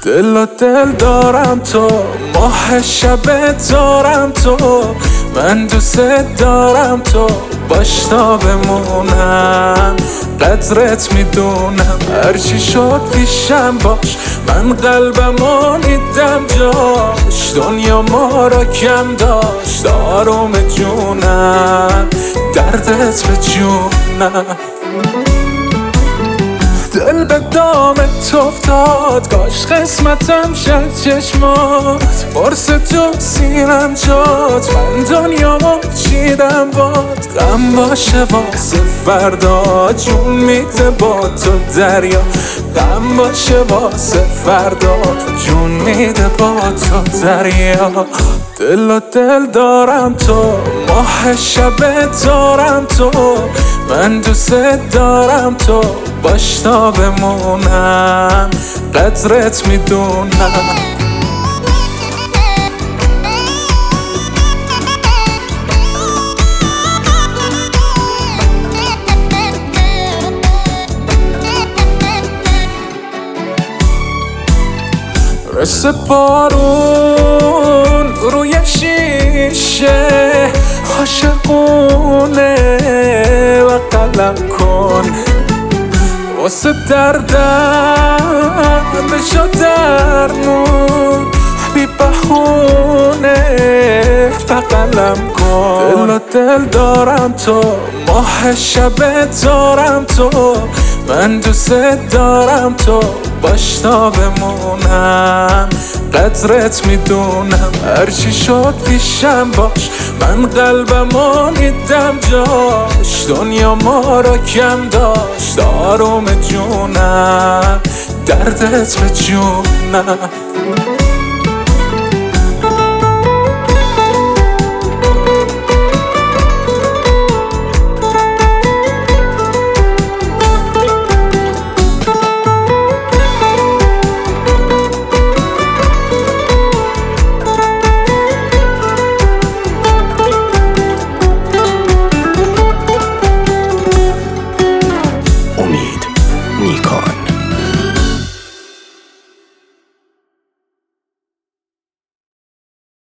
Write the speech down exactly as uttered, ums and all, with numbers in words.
دل و دل دارم تو، ماه شب دارم تو، من دوست دارم تو، باش تا بمونم. قدرت میدونم هرچی شد پیشم باش، من قلبمو نیدم جاش، دنیا ما را کم داشت آروم جونم، دردت به جونم. دل به دامت افتاد، کاش قسمتم شد چشمات، برس تو سینم جات، من دنیامو چیدم باد. غم باشه واسه فردا، جون میده با تو دریا، غم باشه واسه فردا، جون میده با تو دریا. دل و دل دارم تو، ماه شب دارم تو، من دوست دارم تو، باش تا بمونم. قدرت میدونم. مثل بارون روی شیشه، عاشقونه و قلم کن، واسه دردم بشو درمون، بی بهونه و قلم کن. دل و دل دارم تو، ماه شب دارم تو، من دوست دارم تو، باش تا بمونم. قدرت میدونم هرچی شد پیشم باش، من قلبمو نیدم جاش، دنیا ما را کم داشت آروم جونم، دردت به جونم.